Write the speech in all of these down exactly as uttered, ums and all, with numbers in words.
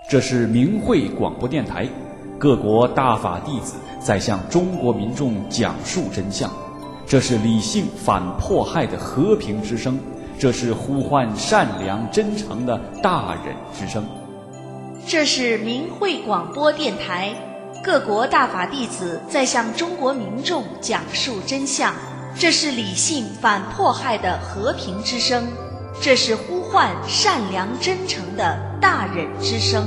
这是明慧广播电台，各国大法弟子在向中国民众讲述真相。这是理性反迫害的和平之声，这是呼唤善良真诚的大忍之声。 这是明慧广播电台，各国大法弟子在向中国民众讲述真相。这是理性反迫害的和平之声，这是呼唤善良真诚的大忍之声。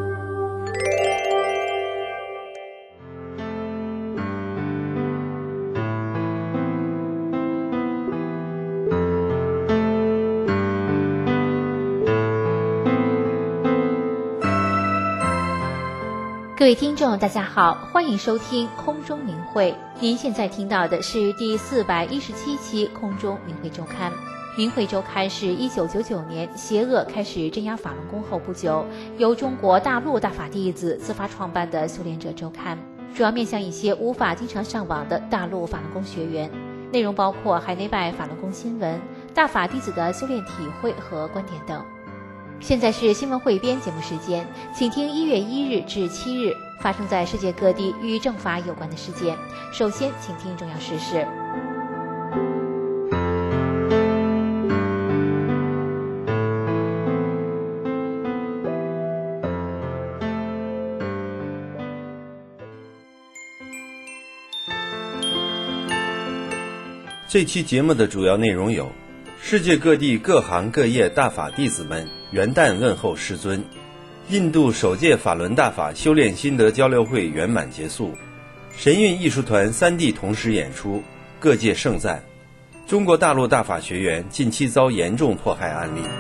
各位听众大家好，欢迎收听空中明慧。您现在听到的是第四百一十七期空中明慧周刊。明慧周刊是一九九九年邪恶开始镇压法轮功后不久，由中国大陆大法弟子自发创办的修炼者周刊，主要面向一些无法经常上网的大陆法轮功学员，内容包括海内外法轮功新闻、大法弟子的修炼体会和观点等。现在是新闻汇编节目时间，请听一月一日至七日发生在世界各地与正法有关的事件。首先，请听重要时事。 这期节目的主要内容有：世界各地各行各业大法弟子们元旦问候师尊，印度首届法轮大法修炼心得交流会圆满结束，神韵艺术团三地同时演出，各界盛赞，中国大陆大法学员近期遭严重迫害案例。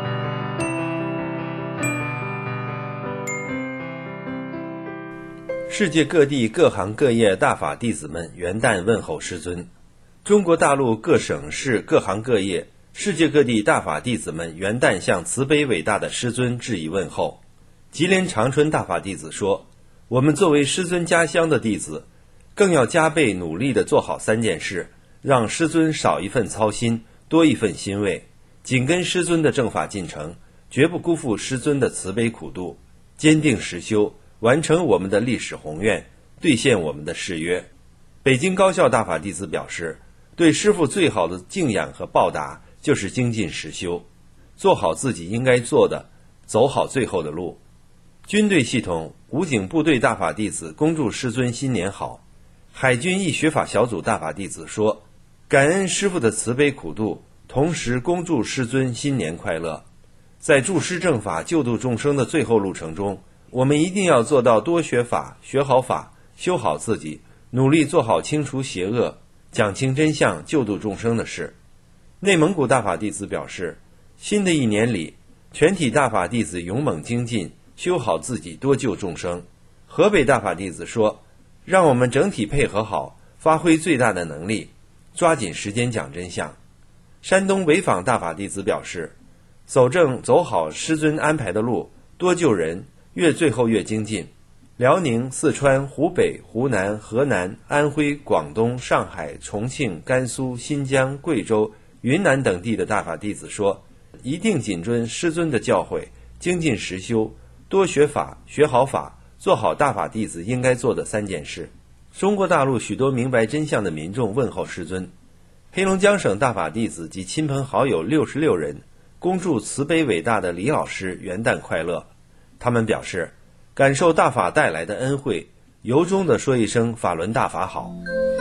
世界各地各行各业大法弟子们元旦问候师尊，中国大陆各省市各行各业世界各地大法弟子们元旦向慈悲伟大的师尊致以问候。吉林长春大法弟子说，我们作为师尊家乡的弟子，更要加倍努力地做好三件事，让师尊少一份操心，多一份欣慰，紧跟师尊的正法进程，绝不辜负师尊的慈悲苦度，坚定实修，完成我们的历史宏愿，兑现我们的誓约。北京高校大法弟子表示，对师父最好的敬仰和报答就是精进实修，做好自己应该做的，走好最后的路。军队系统武警部队大法弟子恭祝师尊新年好。海军一学法小组大法弟子说，感恩师父的慈悲苦度，同时恭祝师尊新年快乐。在助师正法救度众生的最后路程中，我们一定要做到多学法，学好法，修好自己，努力做好清除邪恶，讲清真相，救度众生的事。内蒙古大法弟子表示，新的一年里，全体大法弟子勇猛精进，修好自己，多救众生。河北大法弟子说，让我们整体配合好，发挥最大的能力，抓紧时间讲真相。山东潍坊大法弟子表示，走正走好师尊安排的路，多救人，越最后越精进。辽宁、四川、湖北、湖南、河南、安徽、广东、上海、重庆、甘肃、新疆、贵州、云南等地的大法弟子说，一定谨遵师尊的教诲，精进实修，多学法，学好法，做好大法弟子应该做的三件事。中国大陆许多明白真相的民众问候师尊。黑龙江省大法弟子及亲朋好友六十六人恭祝慈悲伟大的李老师元旦快乐。他们表示，感受大法带来的恩惠，由衷地说一声法轮大法好。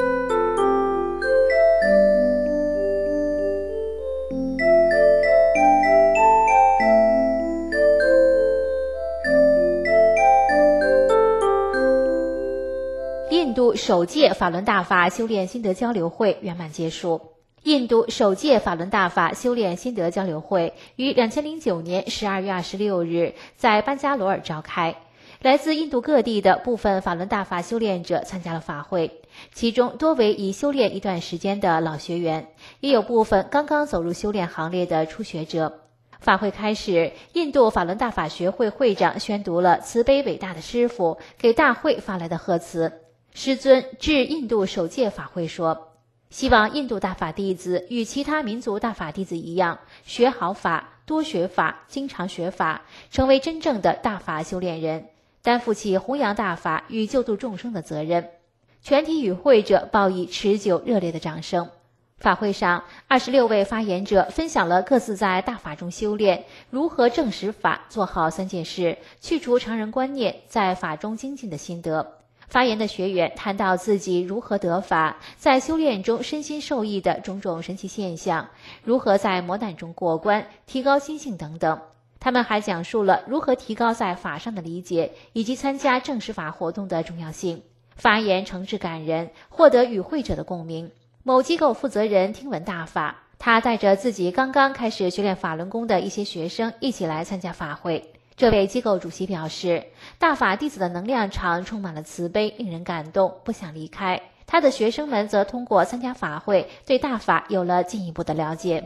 印度首届法轮大法修炼心得交流会圆满结束。印度首届法轮大法修炼心得交流会于二零零九年十二月二十六日在班加罗尔召开。来自印度各地的部分法轮大法修炼者参加了法会，其中多为已修炼一段时间的老学员，也有部分刚刚走入修炼行列的初学者。法会开始，印度法轮大法学会会长宣读了慈悲伟大的师父给大会发来的贺词。师尊致印度首届法会说，希望印度大法弟子与其他民族大法弟子一样，学好法， 多学法、经常学法，成为真正的大法修炼人，担负起弘扬大法与救度众生的责任。全体与会者报以持久热烈的掌声。法会上，二十六位发言者分享了各自在大法中修炼，如何正实法，做好三件事，去除常人观念，在法中精进的心得。发言的学员谈到自己如何得法，在修炼中身心受益的种种神奇现象，如何在磨难中过关，提高心性等等。他们还讲述了如何提高在法上的理解，以及参加正实法活动的重要性。发言诚挚感人，获得与会者的共鸣。某机构负责人听闻大法，他带着自己刚刚开始学练法轮功的一些学生一起来参加法会。这位机构主席表示，大法弟子的能量场充满了慈悲，令人感动，不想离开。他的学生们则通过参加法会，对大法有了进一步的了解。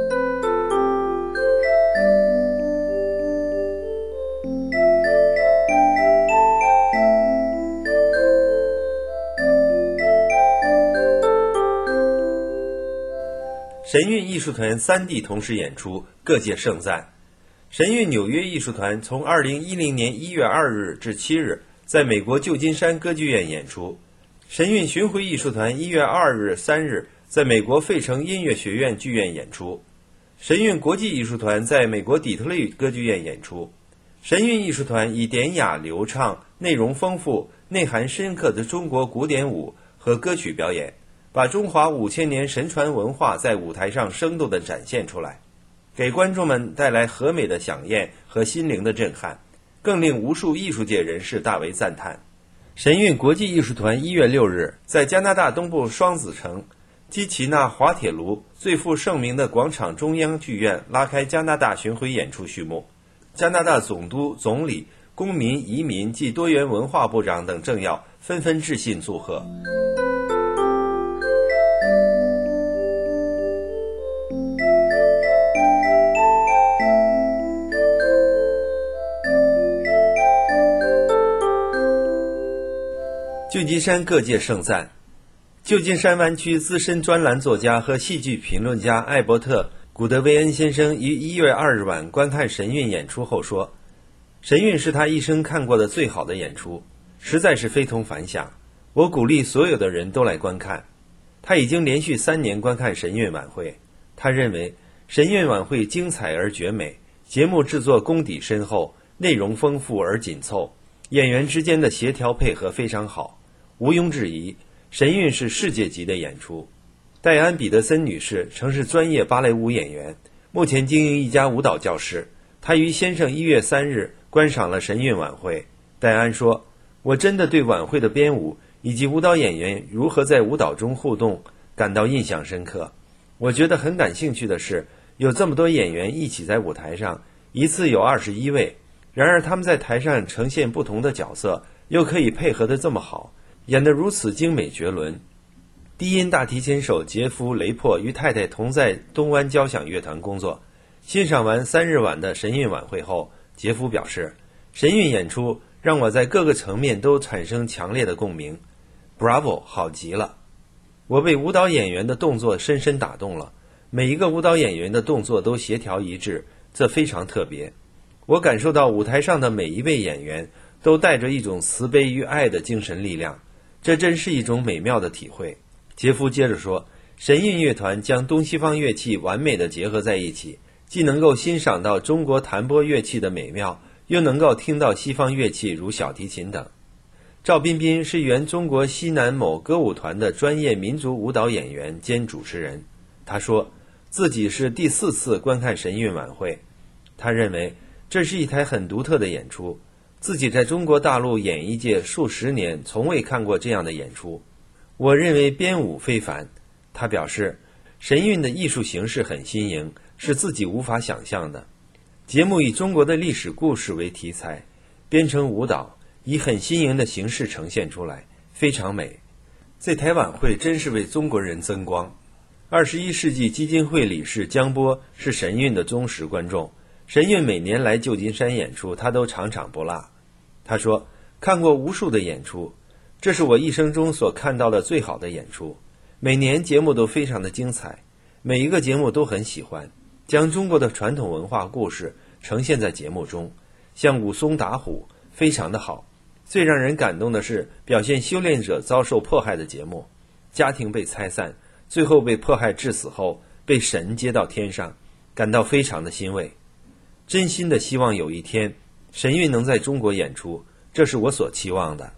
神韵艺术团三地同时演出，各界盛赞。神韵纽约艺术团从二零一零年一月二日至七日在美国旧金山歌剧院演出。神韵巡回艺术团一月二日、三日在美国费城音乐学院剧院演出。神韵国际艺术团在美国底特律歌剧院演出。神韵艺术团以典雅流畅、内容丰富、内涵深刻的中国古典舞和歌曲表演，把中华五千年神传文化在舞台上生动地展现出来，给观众们带来和美的响应和心灵的震撼，更令无数艺术界人士大为赞叹。神韵国际艺术团一月六日在加拿大东部双子城基奇纳滑铁卢最负盛名的广场中央剧院拉开加拿大巡回演出序幕。加拿大总督、总理、公民、移民及多元文化部长等政要纷纷致信祝贺。旧金山各界盛赞。旧金山湾区资深专栏作家和戏剧评论家艾伯特·古德维恩先生于一月二日晚观看神韵演出后说，神韵是他一生看过的最好的演出，实在是非同凡响，我鼓励所有的人都来观看。他已经连续三年观看神韵晚会，他认为神韵晚会精彩而绝美，节目制作功底深厚，内容丰富而紧凑，演员之间的协调配合非常好，毋庸置疑，神韵是世界级的演出。戴安·彼得森女士曾是专业芭蕾舞演员，目前经营一家舞蹈教室。她与先生一月三日观赏了神韵晚会。戴安说，我真的对晚会的编舞以及舞蹈演员如何在舞蹈中互动感到印象深刻。我觉得很感兴趣的是，有这么多演员一起在舞台上，一次有二十一位，然而他们在台上呈现不同的角色，又可以配合得这么好，演得如此精美绝伦。低音大提琴手杰夫·雷珀与太太同在东湾交响乐团工作。欣赏完三日晚的神韵晚会后，杰夫表示，神韵演出让我在各个层面都产生强烈的共鸣。 Bravo， 好极了。我被舞蹈演员的动作深深打动了，每一个舞蹈演员的动作都协调一致，这非常特别。我感受到舞台上的每一位演员都带着一种慈悲与爱的精神力量，这真是一种美妙的体会。杰夫接着说，神韵乐团将东西方乐器完美地结合在一起，既能够欣赏到中国弹拨乐器的美妙，又能够听到西方乐器如小提琴等。赵彬彬是原中国西南某歌舞团的专业民族舞蹈演员兼主持人，他说自己是第四次观看神韵晚会，他认为这是一台很独特的演出，自己在中国大陆演艺界数十年从未看过这样的演出。我认为编舞非凡。他表示，神韵的艺术形式很新颖，是自己无法想象的。节目以中国的历史故事为题材，编成舞蹈，以很新颖的形式呈现出来，非常美。这台晚会真是为中国人增光。二十一世纪基金会理事江波是神韵的忠实观众，神韵每年来旧金山演出，他都场场不落。他说，看过无数的演出，这是我一生中所看到的最好的演出。每年节目都非常的精彩，每一个节目都很喜欢， 将中国的传统文化故事呈现在节目中，像武松打虎，非常的好。最让人感动的是表现修炼者遭受迫害的节目，家庭被拆散，最后被迫害致死后被神接到天上，感到非常的欣慰。真心的希望有一天神韵能在中国演出，这是我所期望的。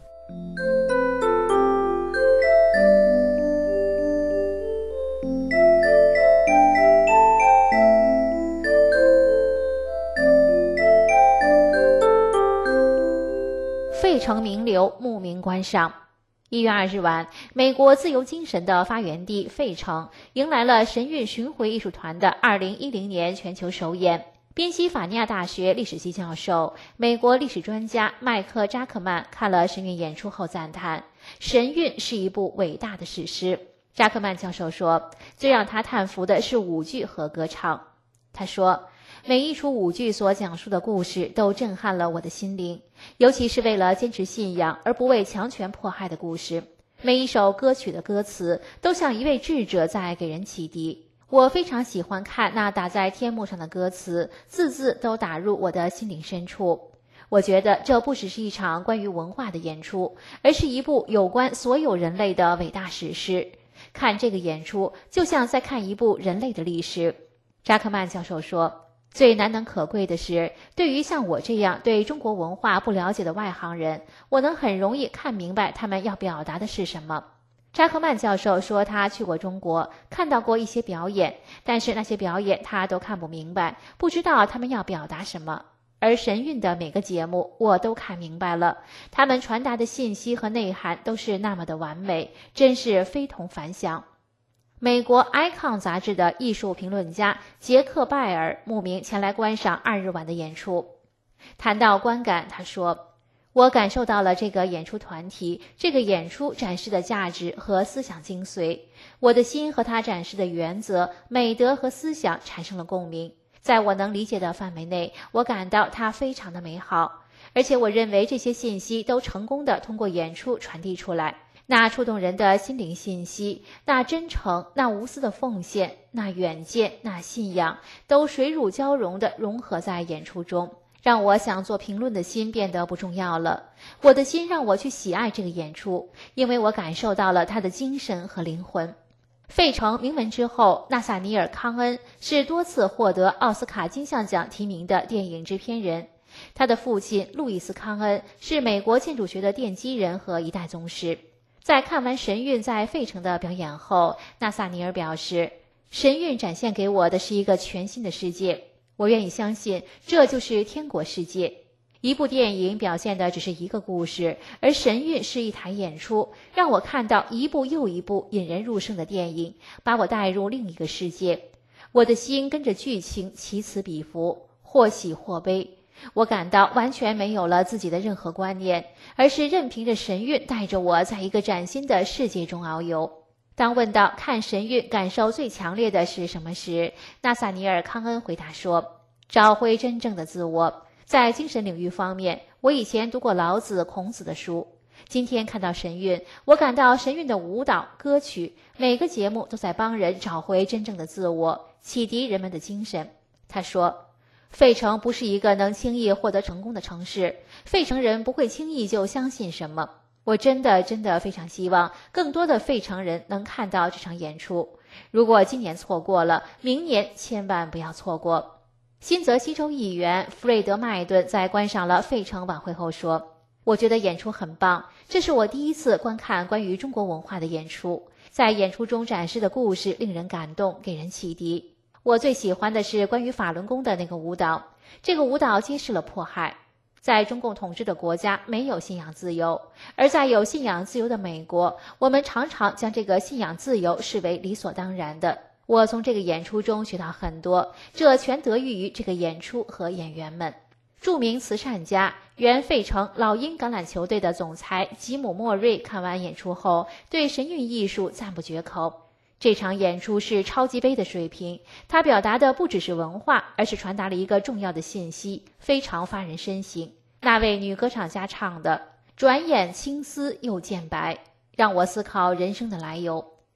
费城名流慕名观赏。一月二日晚，美国自由精神的发源地费城迎来了神韵巡回艺术团的二零一零年全球首演。宾夕法尼亚大学历史系教授、美国历史专家麦克扎克曼看了神韵演出后赞叹，神韵是一部伟大的史诗。扎克曼教授说，最让他叹服的是舞剧和歌唱。他说，每一出舞剧所讲述的故事都震撼了我的心灵，尤其是为了坚持信仰而不为强权迫害的故事。每一首歌曲的歌词都像一位智者在给人启迪。我非常喜欢看那打在天幕上的歌词，字字都打入我的心灵深处。我觉得这不只是一场关于文化的演出，而是一部有关所有人类的伟大史诗。看这个演出就像在看一部人类的历史。扎克曼教授说，最难能可贵的是，对于像我这样对中国文化不了解的外行人，我能很容易看明白他们要表达的是什么。扎克曼教授说，他去过中国，看到过一些表演，但是那些表演他都看不明白，不知道他们要表达什么。而神韵的每个节目我都看明白了，他们传达的信息和内涵都是那么的完美，真是非同凡响。美国 Icon 杂志的艺术评论家杰克拜尔慕名前来观赏二日晚的演出。谈到观感，他说，我感受到了这个演出团体，这个演出展示的价值和思想精髓，我的心和他展示的原则、美德和思想产生了共鸣。在我能理解的范围内，我感到它非常的美好，而且我认为这些信息都成功地通过演出传递出来。那触动人的心灵信息，那真诚，那无私的奉献，那远见，那信仰，都水乳交融地融合在演出中，让我想做评论的心变得不重要了。我的心让我去喜爱这个演出，因为我感受到了它的精神和灵魂。费城名闻之后，纳萨尼尔·康恩是多次获得奥斯卡金像奖提名的电影制片人。他的父亲路易斯·康恩是美国建筑学的奠基人和一代宗师。在看完神韵在费城的表演后，纳萨尼尔表示，神韵展现给我的是一个全新的世界，我愿意相信这就是天国世界。一部电影表现的只是一个故事，而神韵是一台演出，让我看到一部又一部引人入胜的电影，把我带入另一个世界。我的心跟着剧情起此彼伏，或喜或悲。我感到完全没有了自己的任何观念，而是任凭着神韵带着我在一个崭新的世界中遨游。当问到看神韵感受最强烈的是什么时，纳萨尼尔·康恩回答说，找回真正的自我。在精神领域方面，我以前读过老子、孔子的书，今天看到神韵，我感到神韵的舞蹈、歌曲，每个节目都在帮人找回真正的自我，启迪人们的精神。他说，费城不是一个能轻易获得成功的城市，费城人不会轻易就相信什么。我真的真的非常希望更多的费城人能看到这场演出。如果今年错过了，明年千万不要错过。新泽西州议员弗瑞德·麦顿在观赏了费城晚会后说，我觉得演出很棒，这是我第一次观看关于中国文化的演出，在演出中展示的故事令人感动，给人启迪。我最喜欢的是关于法轮功的那个舞蹈，这个舞蹈揭示了迫害。在中共统治的国家没有信仰自由，而在有信仰自由的美国，我们常常将这个信仰自由视为理所当然的。我从这个演出中学到很多，这全得益于这个演出和演员们。著名慈善家、原费城老鹰橄榄球队的总裁吉姆·莫瑞看完演出后，对神韵艺术赞不绝口。这场演出是超级杯的水平，它表达的不只是文化，而是传达了一个重要的信息，非常发人深省。那位女歌唱家唱的，转眼青丝又见白，让我思考人生的来由。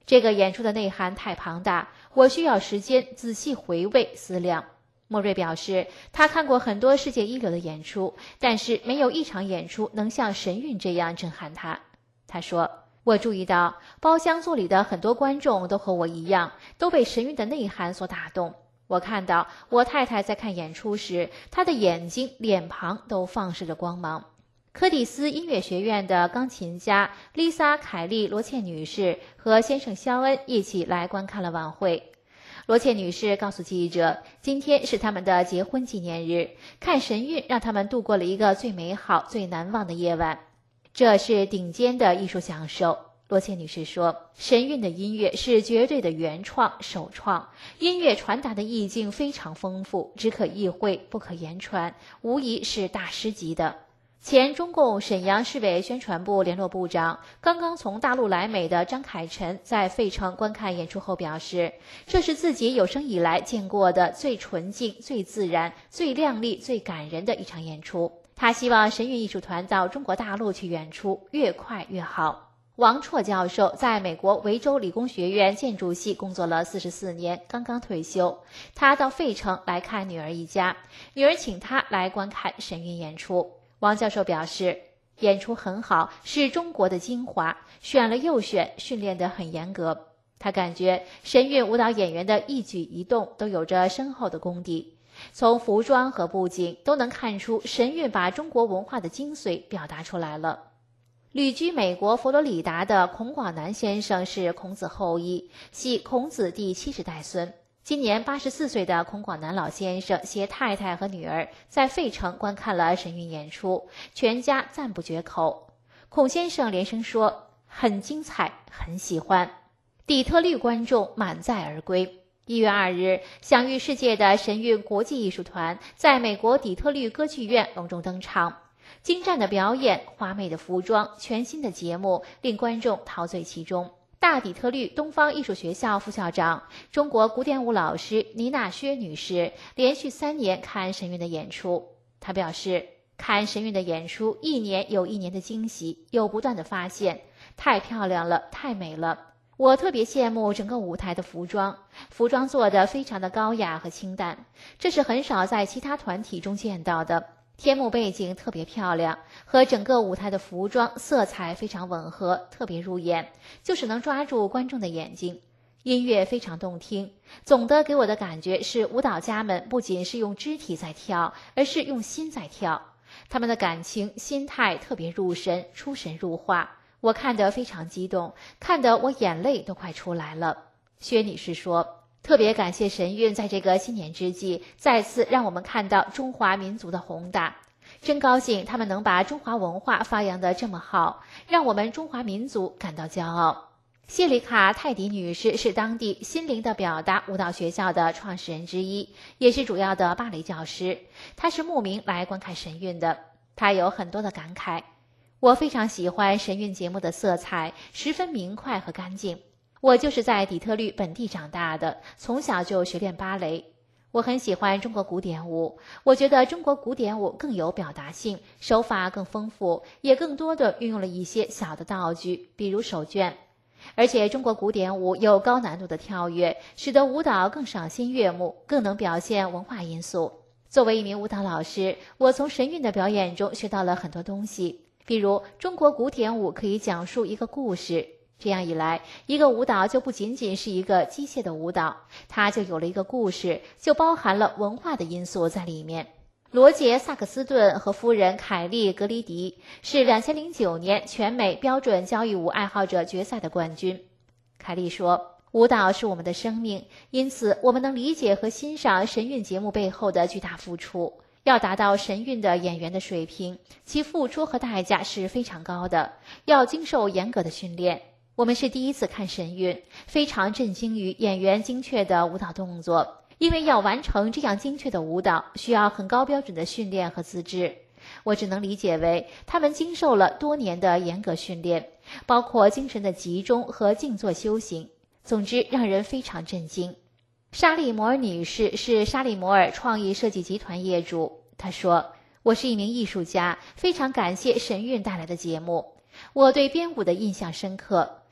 这个演出的内涵太庞大，我需要时间仔细回味思量。莫瑞表示，他看过很多世界一流的演出，但是没有一场演出能像神韵这样震撼他。他说，我注意到包厢座里的很多观众都和我一样，都被神韵的内涵所打动。我看到我太太在看演出时，她的眼睛、脸庞都放射着光芒。柯蒂斯音乐学院的钢琴家丽莎·凯利·罗切女士和先生肖恩一起来观看了晚会。罗切女士告诉记者，今天是他们的结婚纪念日，看神韵让他们度过了一个最美好、最难忘的夜晚。这是顶尖的艺术享受。罗切女士说，神韵的音乐是绝对的原创、首创，音乐传达的意境非常丰富，只可意会，不可言传，无疑是大师级的。前中共沈阳市委宣传部联络部长、刚刚从大陆来美的张凯晨在费城观看演出后表示，这是自己有生以来见过的最纯净、最自然、最亮丽、最感人的一场演出。他希望神韵艺术团到中国大陆去演出，越快越好。王绰教授在美国维州理工学院建筑系工作了四十四年，刚刚退休。他到费城来看女儿一家，女儿请他来观看神韵演出。王教授表示，演出很好，是中国的精华，选了又选，训练得很严格。他感觉神韵舞蹈演员的一举一动都有着深厚的功底，从服装和布景都能看出神韵把中国文化的精髓表达出来了。旅居美国佛罗里达的孔广南先生是孔子后裔，系孔子第七十代孙。今年八十四岁的孔广南老先生携太太和女儿在费城观看了神韵演出，全家赞不绝口。孔先生连声说，很精彩，很喜欢。底特律观众满载而归。一月二日，享誉世界的神韵国际艺术团在美国底特律歌剧院隆重登场。精湛的表演、华美的服装、全新的节目令观众陶醉其中。大底特律东方艺术学校副校长、中国古典舞老师倪娜薛女士连续三年看神韵的演出。她表示，看神韵的演出一年有一年的惊喜，有不断的发现，太漂亮了，太美了。我特别羡慕整个舞台的服装，服装做得非常的高雅和清淡，这是很少在其他团体中见到的。天幕背景特别漂亮，和整个舞台的服装色彩非常吻合，特别入眼，就是能抓住观众的眼睛。音乐非常动听，总的给我的感觉是舞蹈家们不仅是用肢体在跳，而是用心在跳。他们的感情、心态特别入神，出神入化。我看得非常激动，看得我眼泪都快出来了。薛女士说，特别感谢神韵在这个新年之际再次让我们看到中华民族的宏大，真高兴他们能把中华文化发扬得这么好，让我们中华民族感到骄傲。谢里卡·泰迪女士是当地心灵的表达舞蹈学校的创始人之一，也是主要的芭蕾教师。她是慕名来观看神韵的，她有很多的感慨。我非常喜欢神韵节目的色彩，十分明快和干净。我就是在底特律本地长大的，从小就学练芭蕾。我很喜欢中国古典舞，我觉得中国古典舞更有表达性，手法更丰富，也更多的运用了一些小的道具，比如手绢。而且中国古典舞有高难度的跳跃，使得舞蹈更赏心悦目，更能表现文化因素。作为一名舞蹈老师，我从神韵的表演中学到了很多东西，比如中国古典舞可以讲述一个故事。这样一来，一个舞蹈就不仅仅是一个机械的舞蹈，它就有了一个故事，就包含了文化的因素在里面。罗杰·萨克斯顿和夫人凯莉·格里迪是二零零九年全美标准交谊舞爱好者决赛的冠军。凯莉说，舞蹈是我们的生命，因此我们能理解和欣赏神韵节目背后的巨大付出。要达到神韵的演员的水平，其付出和代价是非常高的，要经受严格的训练。我们是第一次看神韵，非常震惊于演员精确的舞蹈动作，因为要完成这样精确的舞蹈，需要很高标准的训练和资质。我只能理解为他们经受了多年的严格训练，包括精神的集中和静坐修行。总之，让人非常震惊。沙利摩尔女士是沙利摩尔创意设计集团业主，她说，我是一名艺术家，非常感谢神韵带来的节目。我对编舞的印象深刻，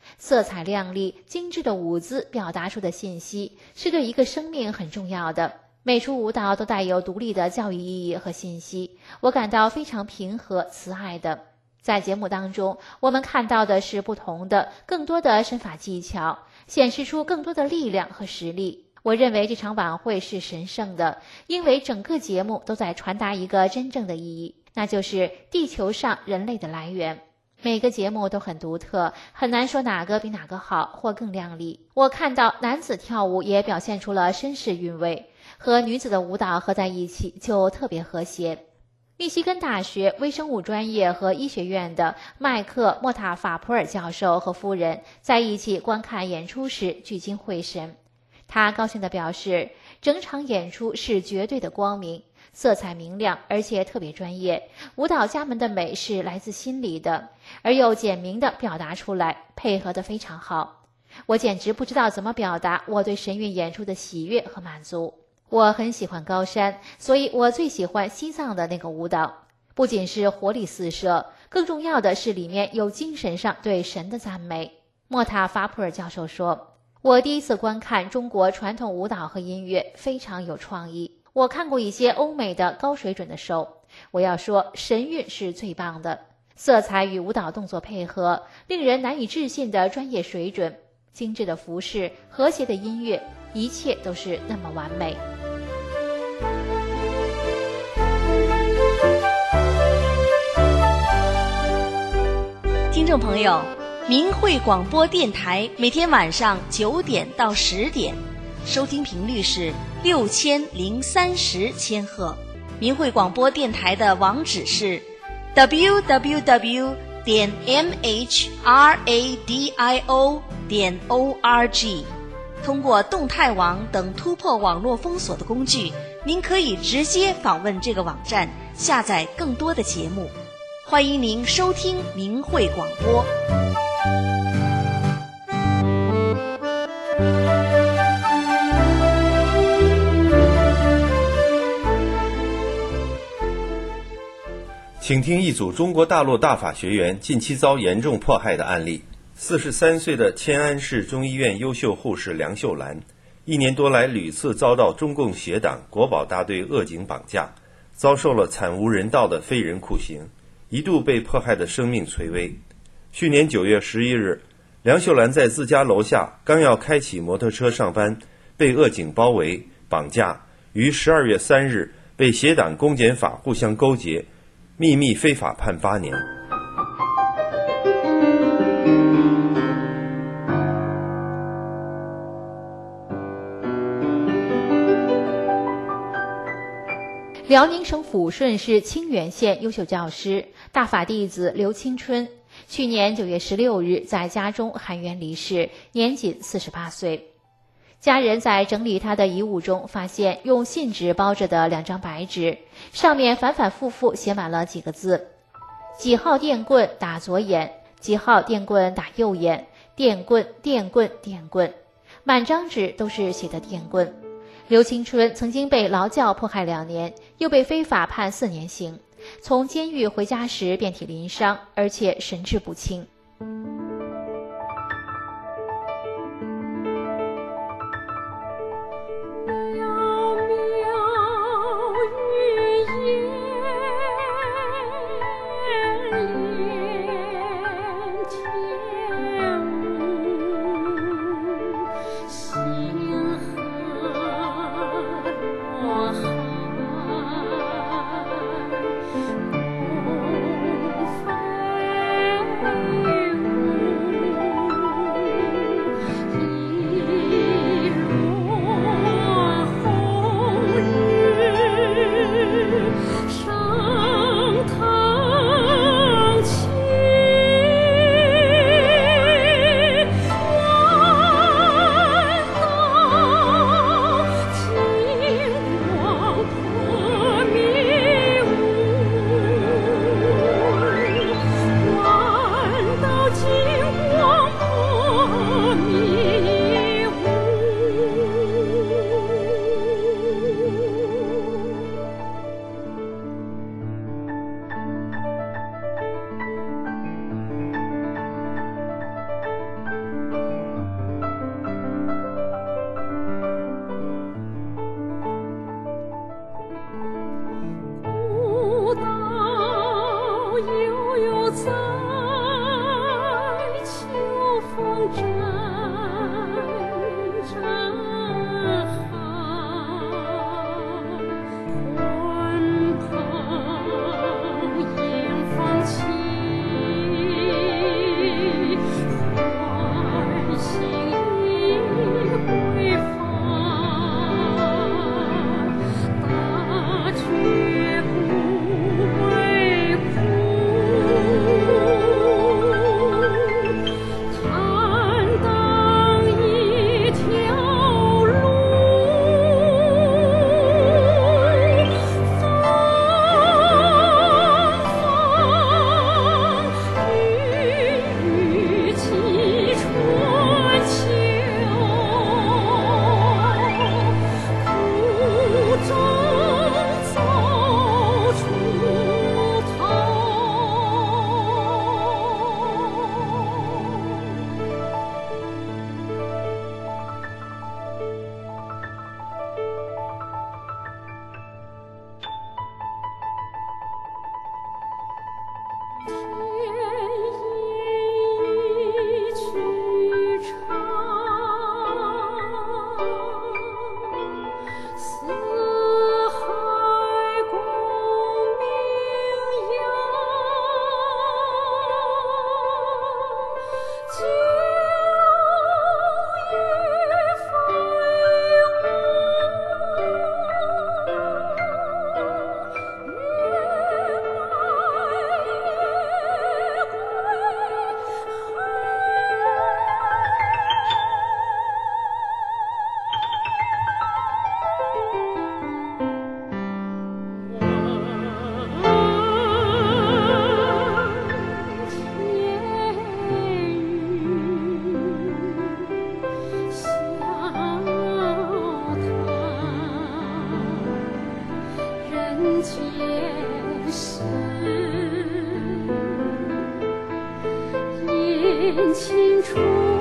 色彩亮丽、精致的舞姿表达出的信息，是对一个生命很重要的。每出舞蹈都带有独立的教育意义和信息，我感到非常平和慈爱的。在节目当中，我们看到的是不同的、更多的身法技巧，显示出更多的力量和实力。我认为这场晚会是神圣的，因为整个节目都在传达一个真正的意义，那就是地球上人类的来源。每个节目都很独特，很难说哪个比哪个好或更亮丽。我看到男子跳舞也表现出了绅士韵味，和女子的舞蹈合在一起就特别和谐。密西根大学微生物专业和医学院的麦克莫塔法普尔教授和夫人在一起观看演出时聚精会神。他高兴地表示，整场演出是绝对的光明，色彩明亮，而且特别专业。舞蹈家们的美是来自心里的，而又简明地表达出来，配合得非常好。我简直不知道怎么表达我对神韵演出的喜悦和满足。我很喜欢高山，所以我最喜欢西藏的那个舞蹈，不仅是活力四射，更重要的是里面有精神上对神的赞美。莫塔法普尔教授说，我第一次观看中国传统舞蹈和音乐，非常有创意。我看过一些欧美的高水准的show，我要说神韵是最棒的，色彩与舞蹈动作配合，令人难以置信的专业水准，精致的服饰，和谐的音乐，一切都是那么完美。 听众朋友，明慧广播电台每天晚上九点到十点，收听频率是六千零三十千赫。明慧广播电台的网址是 double-u double-u double-u 点 m h radio 点 org。通过动态网等突破网络封锁的工具，您可以直接访问这个网站，下载更多的节目。欢迎您收听明慧广播。 请听一组中国大陆大法学员近期遭严重迫害的案例。四十三岁的迁安市中医院优秀护士梁秀兰，一年多来屡次遭到中共邪党国保大队恶警绑架，遭受了惨无人道的非人酷刑，一度被迫害的生命垂危。去年九月十一日，梁秀兰在自家楼下刚要开启摩托车上班，被恶警包围绑架，于十二月三日被邪党公检法互相勾结，秘密非法判八年。 辽宁省抚顺市清远县优秀教师、大法弟子刘青春，去年九月十六日在家中含冤离世，年仅四十八岁。家人在整理他的遗物中发现用信纸包着的两张白纸，上面反反复复写满了几个字：几号电棍打左眼，几号电棍打右眼，电棍电棍电棍，满张纸都是写的电棍。刘青春曾经被劳教迫害两年，又被非法判四年刑，从监狱回家时遍体鳞伤，而且神志不清。 风飞见时，眼前处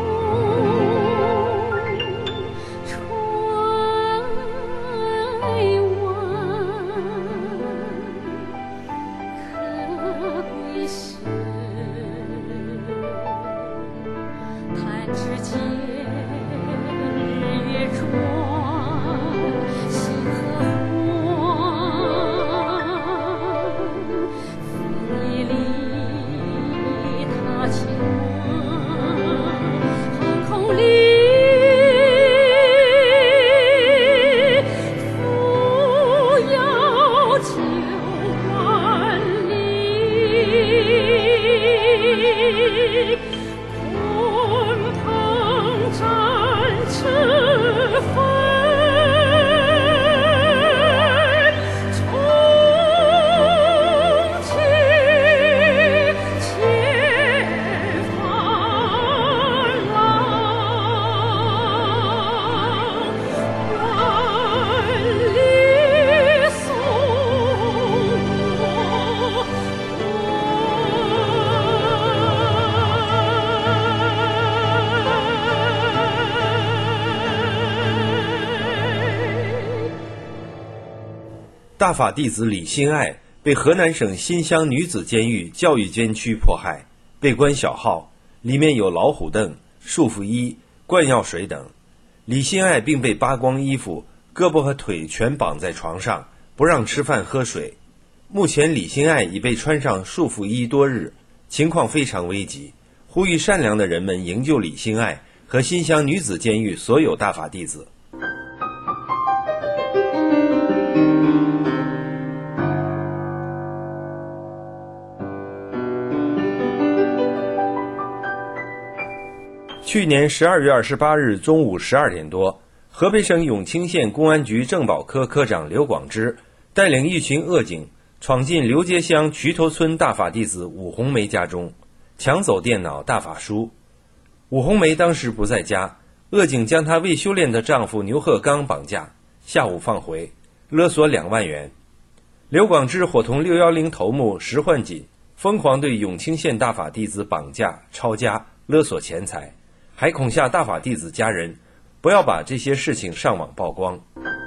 大法弟子李心爱被河南省新乡女子监狱教育监区迫害，被关小号，里面有老虎凳、束缚衣、灌药水等。李心爱并被扒光衣服，胳膊和腿全绑在床上，不让吃饭喝水。目前李心爱已被穿上束缚衣多日，情况非常危急，呼吁善良的人们营救李心爱和新乡女子监狱所有大法弟子。去年十二月二十八日中午十二点多，河北省永清县公安局政保科科长刘广之带领一群恶警闯进刘街乡渠头村大法弟子武红梅家中，抢走电脑、大法书。武红梅当时不在家，恶警将她未修炼的丈夫牛鹤刚绑架，下午放回，勒索两万元。刘广之伙同六一零头目石焕锦，疯狂对永清县大法弟子绑架、抄家、勒索钱财，还恐吓大法弟子家人，不要把这些事情上网曝光。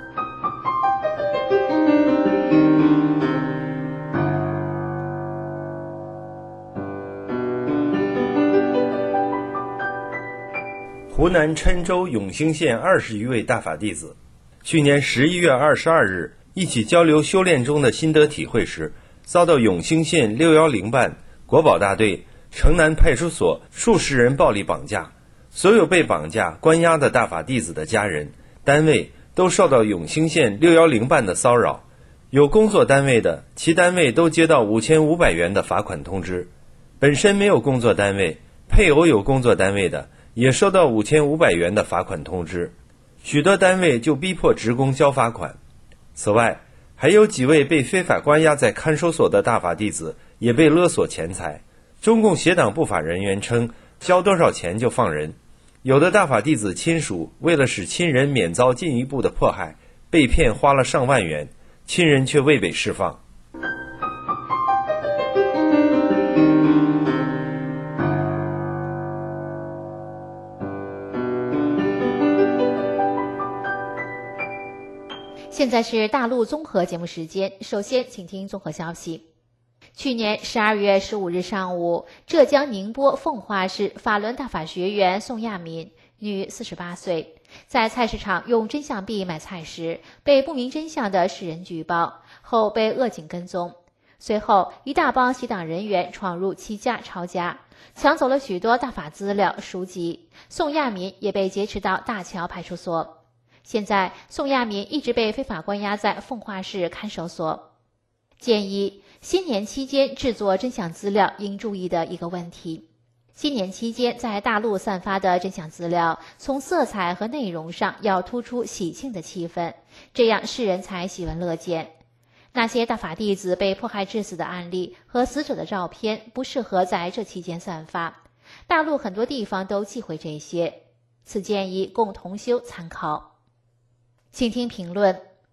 湖南郴州永兴县二十余位大法弟子，去年十一月二十二日一起交流修炼中的心得体会时，遭到永兴县六一零办、国保大队、城南派出所数十人暴力绑架。所有被绑架、关押的大法弟子的家人、单位都受到永兴县六一零办的骚扰。有工作单位的，其单位都接到五千五百元的罚款通知；本身没有工作单位、配偶有工作单位的，也收到五千五百元的罚款通知。许多单位就逼迫职工交罚款。此外，还有几位被非法关押在看守所的大法弟子也被勒索钱财。中共协党不法人员称，交多少钱就放人。有的大法弟子亲属为了使亲人免遭进一步的迫害，被骗花了上万元，亲人却未被释放。 现在是大陆综合节目时间，首先请听综合消息。去年十二月十五日上午，浙江宁波奉化市法轮大法学员宋亚敏，女，四十八岁，在菜市场用真相币买菜时，被不明真相的世人举报，后被恶警跟踪。随后，一大帮洗党人员闯入其家抄家，抢走了许多大法资料、书籍。宋亚敏也被劫持到大桥派出所。现在，宋亚敏一直被非法关押在奉化市看守所。建议新年期间制作真相资料应注意的一个问题：新年期间在大陆散发的真相资料，从色彩和内容上要突出喜庆的气氛，这样世人才喜闻乐见。那些大法弟子被迫害致死的案例和死者的照片不适合在这期间散发，大陆很多地方都忌讳这些，此建议供同修参考。请听评论：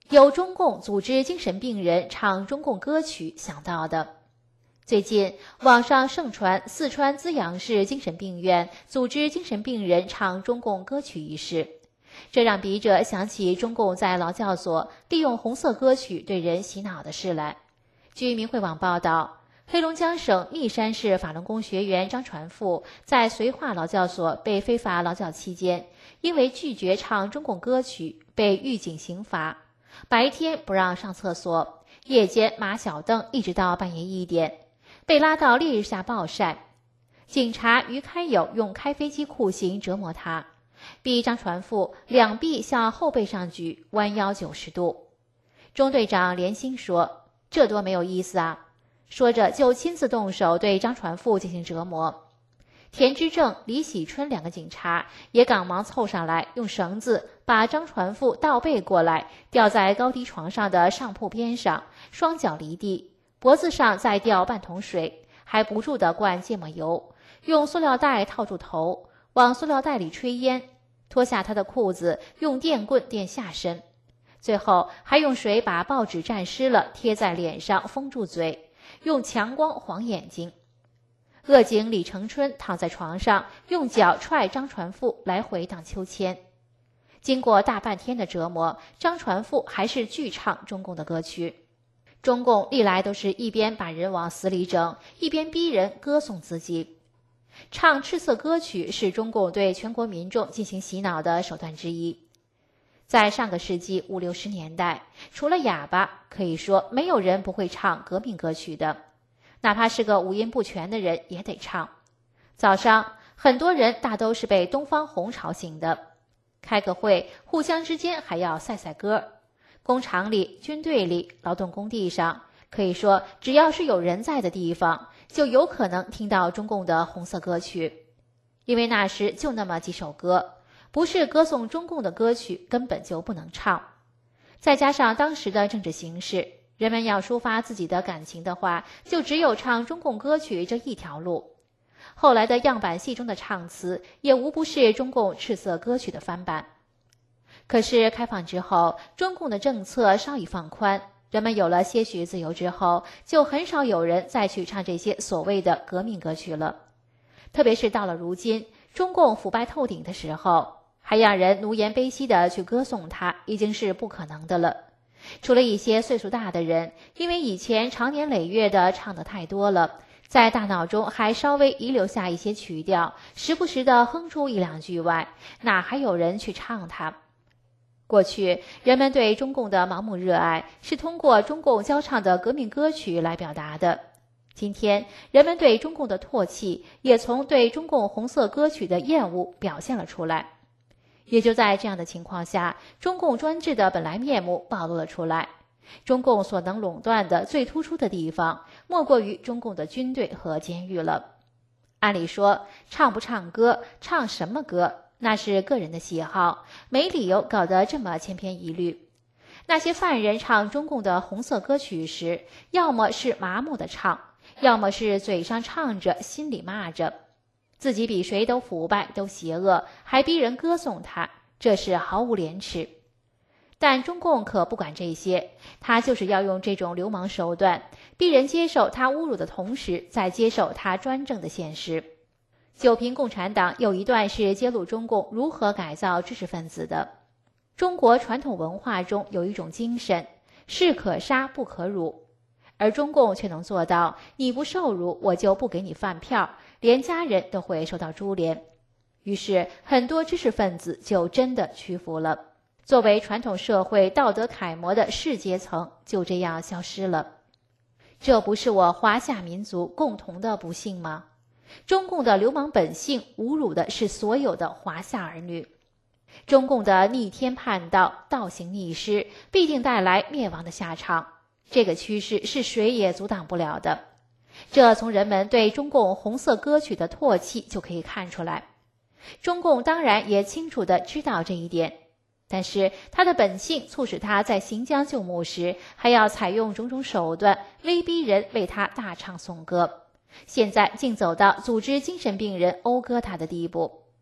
由中共组织精神病人唱中共歌曲想到的。最近网上盛传四川资阳市精神病院组织精神病人唱中共歌曲一事，这让笔者想起中共在劳教所利用红色歌曲对人洗脑的事来。据明慧网报道，黑龙江省密山市法轮功学员张传富在绥化劳教所被非法劳教期间，因为拒绝唱中共歌曲被狱警刑罚，白天不让上厕所，夜间码小凳一直到半夜一点，被拉到烈日下暴晒。警察于开友用开飞机酷刑折磨他，逼张传富两臂向后背上举，弯腰九十度。中队长连兴说：“这多没有意思啊！”说着就亲自动手对张传富进行折磨。田之正、李喜春两个警察也赶忙凑上来，用绳子把张传富倒背过来，吊在高低床上的上铺边上，双脚离地，脖子上再吊半桶水，还不住地灌芥末油，用塑料袋套住头，往塑料袋里吹烟，脱下他的裤子，用电棍电下身，最后还用水把报纸沾湿了贴在脸上封住嘴，用强光晃眼睛。恶警李成春躺在床上，用脚踹张传富来回荡秋千。经过大半天的折磨，张传富还是拒唱中共的歌曲。中共历来都是一边把人往死里整，一边逼人歌颂自己。唱赤色歌曲是中共对全国民众进行洗脑的手段之一。在上个世纪五六十年代，除了哑巴，可以说没有人不会唱革命歌曲的，哪怕是个五音不全的人也得唱。早上很多人大都是被东方红吵醒的，开个会互相之间还要赛赛歌。工厂里、军队里、劳动工地上，可以说只要是有人在的地方，就有可能听到中共的红色歌曲。因为那时就那么几首歌，不是歌颂中共的歌曲根本就不能唱。再加上当时的政治形势，人们要抒发自己的感情的话，就只有唱中共歌曲这一条路。后来的样板戏中的唱词也无不是中共赤色歌曲的翻版。可是开放之后，中共的政策稍一放宽，人们有了些许自由之后，就很少有人再去唱这些所谓的革命歌曲了。特别是到了如今，中共腐败透顶的时候，还让人奴颜卑膝的去歌颂它，已经是不可能的了。除了一些岁数大的人，因为以前长年累月的唱得太多了，在大脑中还稍微遗留下一些曲调，时不时的哼出一两句外，哪还有人去唱它？过去人们对中共的盲目热爱是通过中共教唱的革命歌曲来表达的，今天人们对中共的唾弃也从对中共红色歌曲的厌恶表现了出来。也就在这样的情况下，中共专制的本来面目暴露了出来。中共所能垄断的最突出的地方，莫过于中共的军队和监狱了。按理说，唱不唱歌，唱什么歌，那是个人的喜好，没理由搞得这么千篇一律。那些犯人唱中共的红色歌曲时，要么是麻木的唱，要么是嘴上唱着，心里骂着。自己比谁都腐败，都邪恶，还逼人歌颂他，这是毫无廉耻。但中共可不管这些，他就是要用这种流氓手段，逼人接受他侮辱的同时，再接受他专政的现实。九评共产党有一段是揭露中共如何改造知识分子的。中国传统文化中有一种精神，士可杀不可辱，而中共却能做到，你不受辱，我就不给你饭票，连家人都会受到株连。于是很多知识分子就真的屈服了，作为传统社会道德楷模的士阶层就这样消失了。这不是我华夏民族共同的不幸吗？中共的流氓本性侮辱的是所有的华夏儿女。中共的逆天叛道、倒行逆施，必定带来灭亡的下场。这个趋势是谁也阻挡不了的。这从人们对中共红色歌曲的唾弃就可以看出来。中共当然也清楚地知道这一点，但是他的本性促使他在行将就木时，还要采用种种手段威逼人为他大唱颂歌。现在竟走到组织精神病人讴歌他的地步。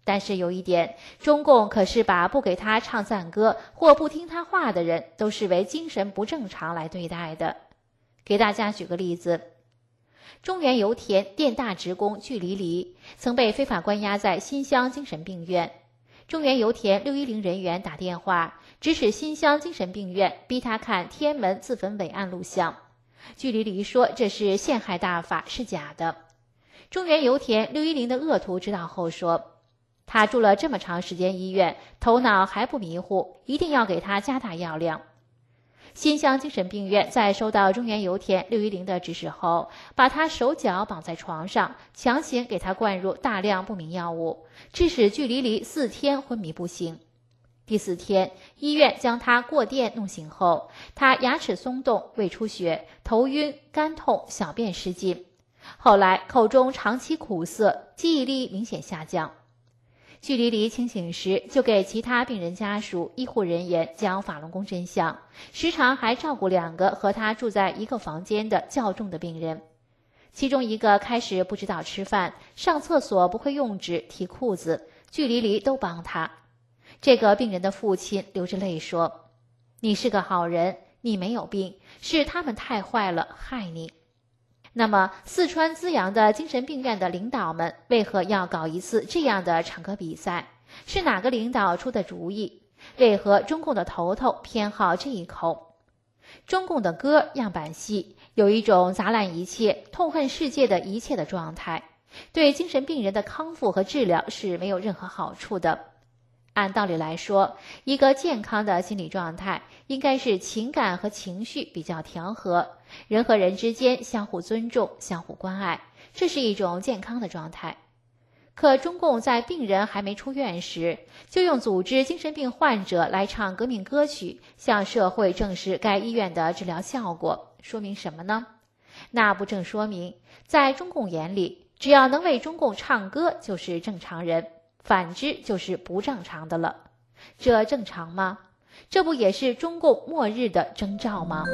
但是有一点，中共可是把不给他唱赞歌或不听他话的人都视为精神不正常来对待的。给大家举个例子，中原油田电大职工据离离曾被非法关押在新乡精神病院。中原油田六一零人员打电话指使新乡精神病院逼他看天安门自焚伟案录像，据离离说这是陷害大法，是假的。中原油田六一零的恶徒知道后说，他住了这么长时间医院，头脑还不迷糊，一定要给他加大药量。新乡精神病院在收到中原油田六一零的指示后，把他手脚绑在床上，强行给他灌入大量不明药物，致使据离离四天昏迷不醒。第四天，医院将他过电弄醒后，他牙齿松动、胃出血、头晕、肝痛、小便失禁。后来口中长期苦涩，记忆力明显下降。据离离清醒时，就给其他病人家属、医护人员讲法轮功真相，时常还照顾两个和他住在一个房间的较重的病人。其中一个开始不知道吃饭，上厕所不会用纸提裤子，据离离都帮他。这个病人的父亲流着泪说，你是个好人，你没有病，是他们太坏了，害你。那么四川资阳的精神病院的领导们为何要搞一次这样的唱歌比赛？是哪个领导出的主意？为何中共的头头偏好这一口？中共的歌样板戏有一种砸烂一切、痛恨世界的一切的状态，对精神病人的康复和治疗是没有任何好处的。按道理来说，一个健康的心理状态应该是情感和情绪比较调和，人和人之间相互尊重、相互关爱，这是一种健康的状态。可中共在病人还没出院时，就用组织精神病患者来唱革命歌曲，向社会证实该医院的治疗效果，说明什么呢？那不正说明，在中共眼里，只要能为中共唱歌就是正常人，反之就是不正常的了。这正常吗？这不也是中共末日的征兆吗？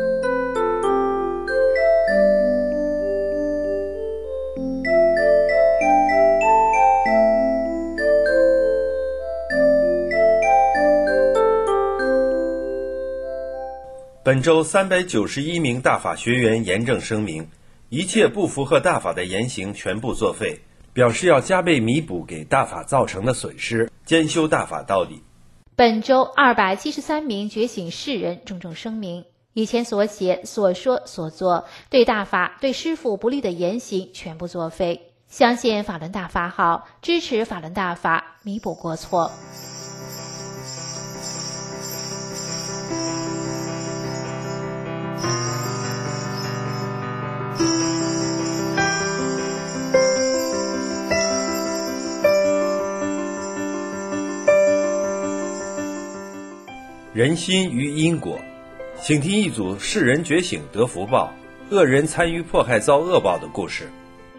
本周三百九十一名大法学员严正声明，一切不符合大法的言行全部作废，表示要加倍弥补给大法造成的损失，兼修大法到底。 本周二百七十三名觉醒世人郑重声明，以前所写、所说、所做对大法、对师父不利的言行全部作废，相信法轮大法好，支持法轮大法，弥补过错。 人心于因果，请听一组世人觉醒得福报，恶人参与迫害遭恶报的故事。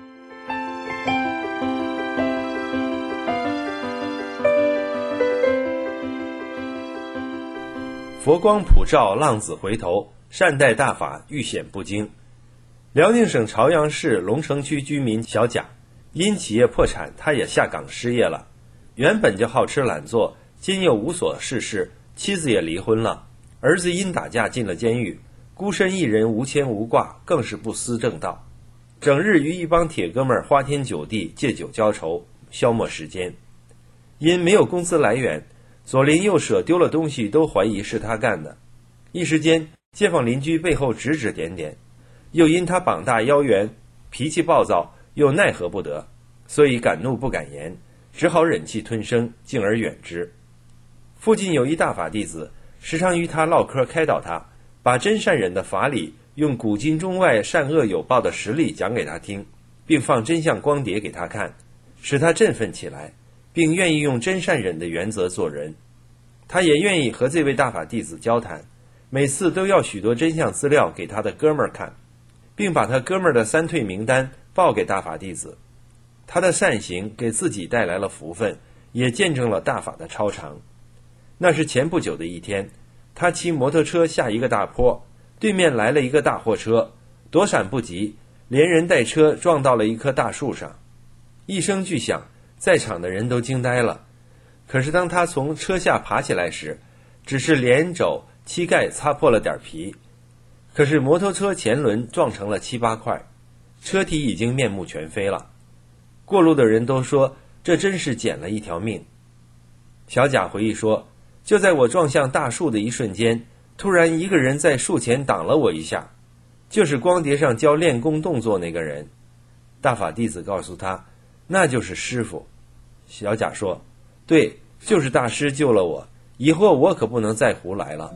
佛光普照，浪子回头，善待大法，遇险不惊。辽宁省朝阳市龙城区居民小贾，因企业破产，他也下岗失业了。原本就好吃懒做，今又无所事事，妻子也离婚了，儿子因打架进了监狱，孤身一人无牵无挂，更是不思正道，整日与一帮铁哥们花天酒地，借酒浇愁，消磨时间。因没有工资来源，左邻右舍丢了东西都怀疑是他干的，一时间街坊邻居背后指指点点，又因他膀大腰圆，脾气暴躁，又奈何不得，所以敢怒不敢言，只好忍气吞声，敬而远之。附近有一大法弟子，时常与他唠嗑，开导他，把真善忍的法理用古今中外善恶有报的实例讲给他听，并放真相光碟给他看，使他振奋起来，并愿意用真善忍的原则做人。他也愿意和这位大法弟子交谈，每次都要许多真相资料给他的哥们儿看，并把他哥们儿的三退名单报给大法弟子。他的善行给自己带来了福分，也见证了大法的超常。那是前不久的一天，他骑摩托车下一个大坡，对面来了一个大货车，躲闪不及，连人带车撞到了一棵大树上，一声巨响， 在场的人都惊呆了。可是当他从车下爬起来时，只是脸肘、膝盖擦破了点皮，可是摩托车前轮撞成了七八块，车体已经面目全非了。过路的人都说这真是捡了一条命。小贾回忆说，就在我撞向大树的一瞬间，突然一个人在树前挡了我一下，就是光碟上教练功动作那个人。大法弟子告诉他，那就是师父。小贾说，对，就是大师救了我，以后我可不能再胡来了。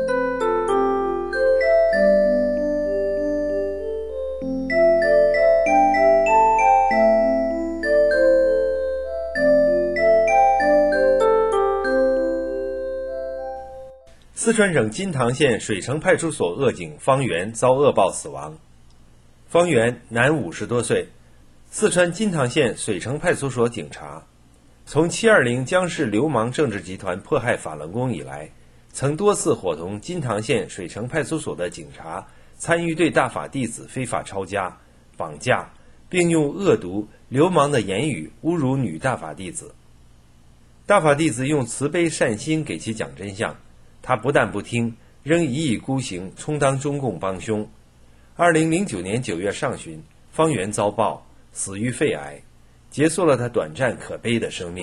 四川省金堂县水城派出所恶警方圆遭恶报死亡。方圆，男，五十多岁，四川金堂县水城派出所警察。从七二零江氏流氓政治集团迫害法轮功以来，曾多次伙同金堂县水城派出所的警察参与对大法弟子非法抄家、绑架，并用恶毒、流氓的言语侮辱女大法弟子。大法弟子用慈悲善心给其讲真相，他不但不听，仍一意孤行，充当中共帮凶。二零零九年九月上旬，方圆遭报，死于肺癌，结束了他短暂可悲的生命。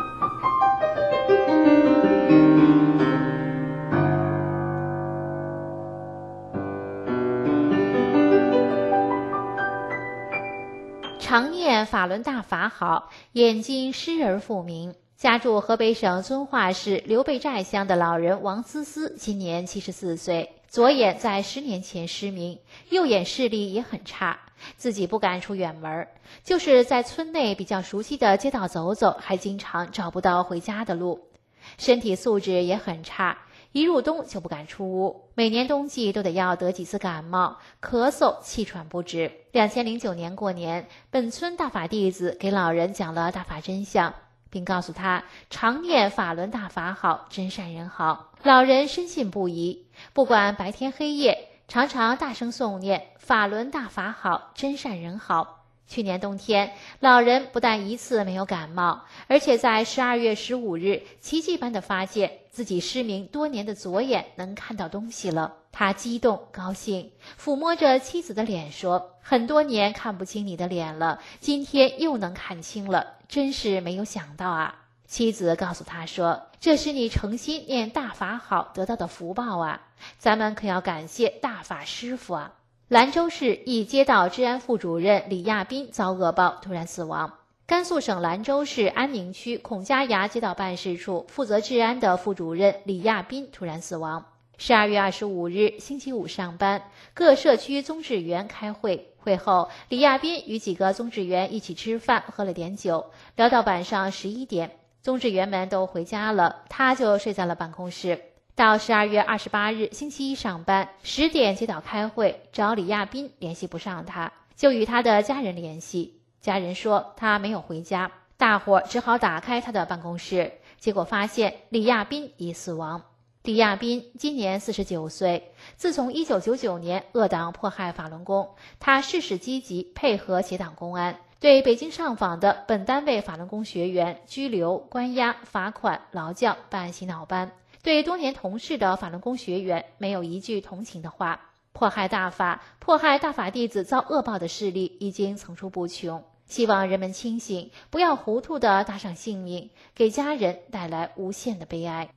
常念法轮大法好，眼睛失而复明。家住河北省遵化市刘备寨乡的老人王思思今年七十四岁，左眼在十年前失明，右眼视力也很差，自己不敢出远门，就是在村内比较熟悉的街道走走，还经常找不到回家的路。身体素质也很差，一入冬就不敢出屋，每年冬季都得要得几次感冒，咳嗽气喘不止。两千零九年过年，本村大法弟子给老人讲了大法真相，并告诉他常念法轮大法好，真善人好。老人深信不疑，不管白天黑夜，常常大声诵念法轮大法好，真善人好。去年冬天，老人不但一次没有感冒，而且在十二月十五日奇迹般的发现自己失明多年的左眼能看到东西了。他激动高兴，抚摸着妻子的脸说，很多年看不清你的脸了，今天又能看清了，真是没有想到啊。妻子告诉他说，这是你诚心念大法好得到的福报啊，咱们可要感谢大法师父啊。兰州市一街道治安副主任李亚斌遭恶报突然死亡。甘肃省兰州市安宁区孔家崖街道办事处负责治安的副主任李亚斌突然死亡。十二月二十五日星期五上班，各社区宗志员开会，会后李亚斌与几个宗志员一起吃饭，喝了点酒，聊到晚上十一点，宗志员们都回家了，他就睡在了办公室。到十二月二十八日星期一上班，十点接到开会，找李亚斌联系不上他，就与他的家人联系，家人说他没有回家，大伙只好打开他的办公室，结果发现李亚斌已死亡。李亚斌今年四十九岁，自从一九九九年恶党迫害法轮功，他事事积极配合结党公安，对北京上访的本单位法轮功学员拘留、关押、罚款、劳教、办洗脑班，对多年同事的法轮功学员没有一句同情的话。迫害大法、迫害大法弟子遭恶报的事例已经层出不穷，希望人们清醒，不要糊涂地搭上性命，给家人带来无限的悲哀。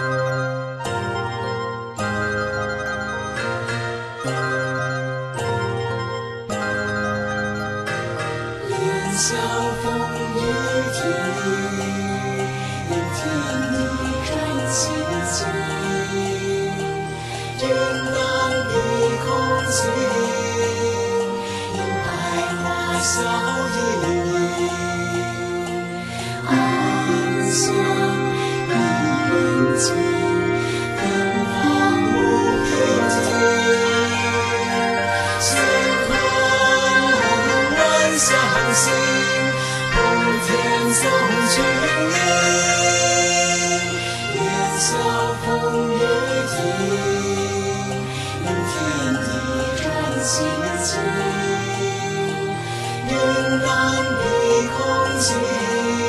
连晓风雨停，迎天地转心境，云南碧空尽，迎百花笑盈盈，安详平静，芬芳无平静，乾坤万象心，普天颂君名，连晓风雨停，迎天地转心境，云南碧空尽。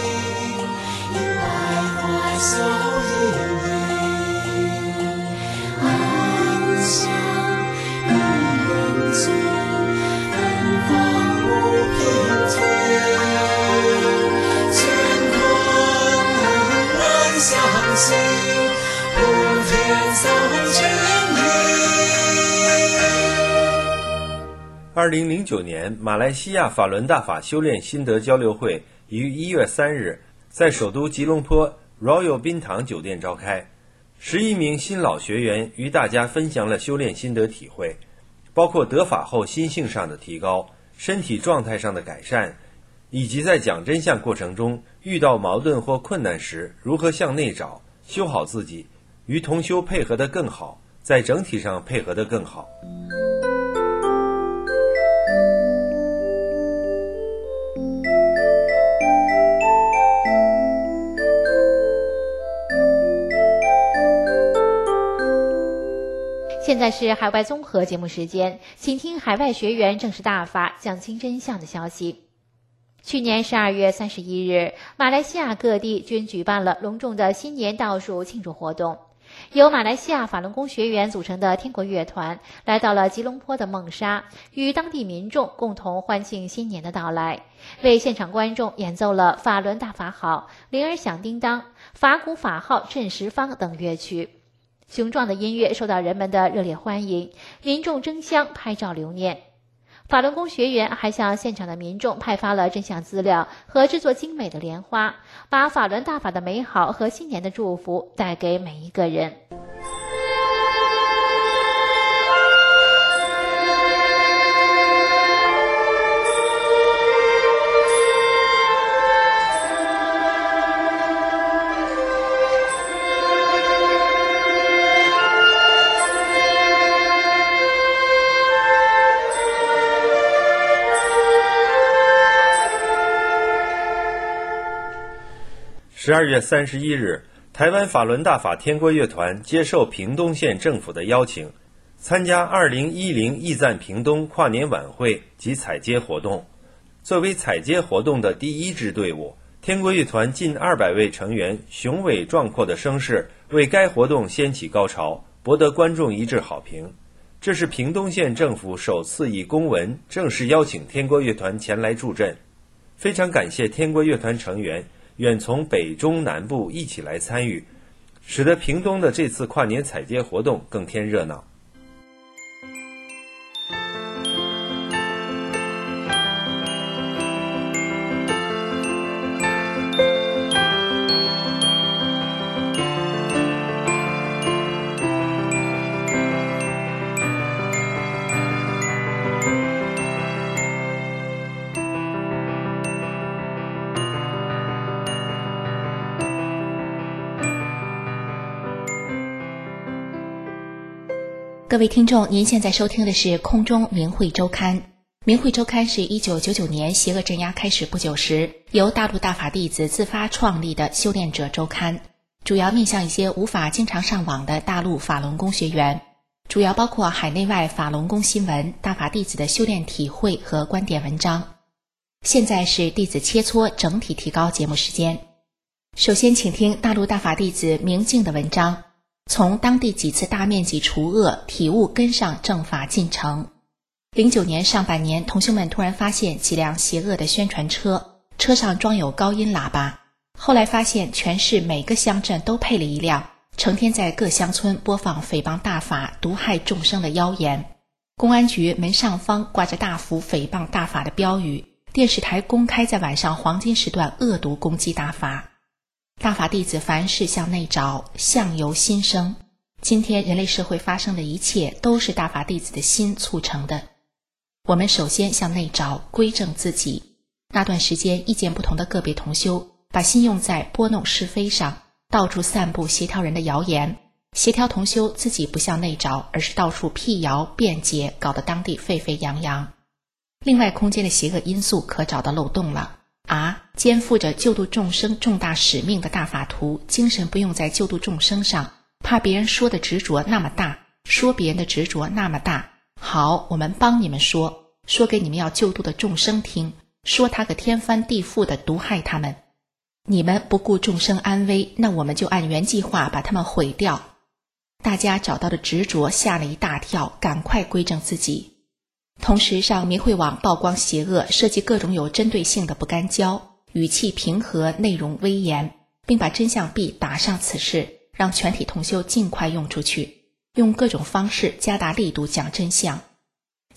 二零零九年，马来西亚法轮大法修炼心得交流会于一月三日在首都吉隆坡 Royal 宾堂酒店召开。十一名新老学员与大家分享了修炼心得体会，包括得法后心性上的提高、身体状态上的改善，以及在讲真相过程中遇到矛盾或困难时如何向内找，修好自己，与同修配合得更好，在整体上配合得更好。 现在是海外综合节目时间，请听海外学员正式大法讲清真相的消息。去年十二月三十一日，马来西亚各地均举办了隆重的新年倒数庆祝活动。由马来西亚法轮功学员组成的天国乐团来到了吉隆坡的孟沙，与当地民众共同欢庆新年的到来，为现场观众演奏了法轮大法好、铃儿响叮当、法鼓法号震十方等乐曲。雄壮的音乐受到人们的热烈欢迎，民众争相拍照留念。法轮功学员还向现场的民众派发了真相资料和制作精美的莲花，把法轮大法的美好和新年的祝福带给每一个人。 十二月三十一日，台湾法轮大法天国乐团接受屏东县政府的邀请，参加二零一零义赞屏东跨年晚会及彩街活动。作为彩街活动的第一支队伍，天国乐团近二百位成员雄伟壮阔的声势为该活动掀起高潮，博得观众一致好评。这是屏东县政府首次以公文正式邀请天国乐团前来助阵，非常感谢天国乐团成员远从北中南部一起来参与，使得屏东的这次跨年彩街活动更添热闹。 各位听众，您现在收听的是空中明慧周刊。明慧周刊是一九九九年邪恶镇压开始不久时，由大陆大法弟子自发创立的修炼者周刊，主要面向一些无法经常上网的大陆法轮功学员，主要包括海内外法轮功新闻、大法弟子的修炼体会和观点文章。现在是弟子切磋整体提高节目时间。首先请听大陆大法弟子明镜的文章，从当地几次大面积除恶体悟跟上正法进程。零九年上半年，同修们突然发现几辆邪恶的宣传车，车上装有高音喇叭。后来发现全市每个乡镇都配了一辆，成天在各乡村播放诽谤大法、毒害众生的妖言。公安局门上方挂着大幅诽谤大法的标语，电视台公开在晚上黄金时段恶毒攻击大法。大法弟子凡事向内找，相由心生。今天人类社会发生的一切都是大法弟子的心促成的。我们首先向内找，归正自己。那段时间意见不同的个别同修把心用在拨弄是非上，到处散布协调人的谣言。协调同修自己不向内找，而是到处辟谣辩解，搞得当地沸沸扬扬。另外空间的邪恶因素可找到漏洞了啊！肩负着救度众生重大使命的大法徒，精神不用在救度众生上，怕别人说的执着那么大，说别人的执着那么大。好，我们帮你们说，说给你们要救度的众生听，说他个天翻地覆的毒害他们。你们不顾众生安危，那我们就按原计划把他们毁掉。大家找到的执着吓了一大跳，赶快归正自己。同时上明慧网曝光邪恶，设计各种有针对性的不干胶，语气平和，内容威严，并把真相币打上此事，让全体同修尽快用出去，用各种方式加大力度讲真相。